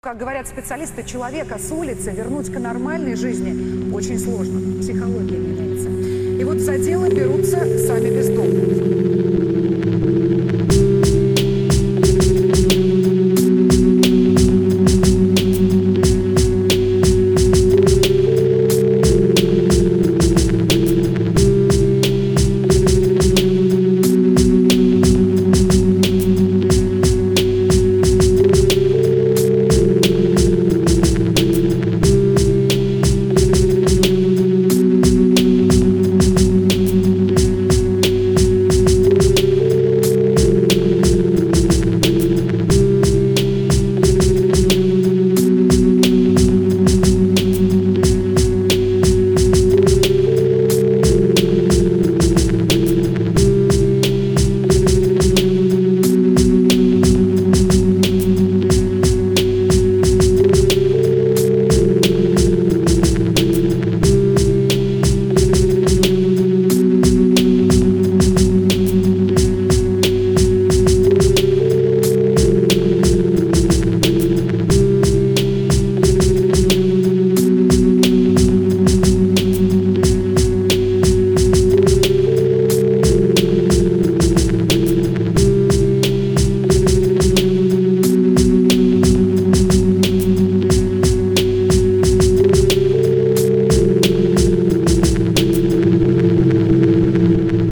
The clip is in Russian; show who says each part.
Speaker 1: Как говорят специалисты, человека с улицы вернуть к нормальной жизни очень сложно. Психология меняется. И вот за дело берутся сами бездомные.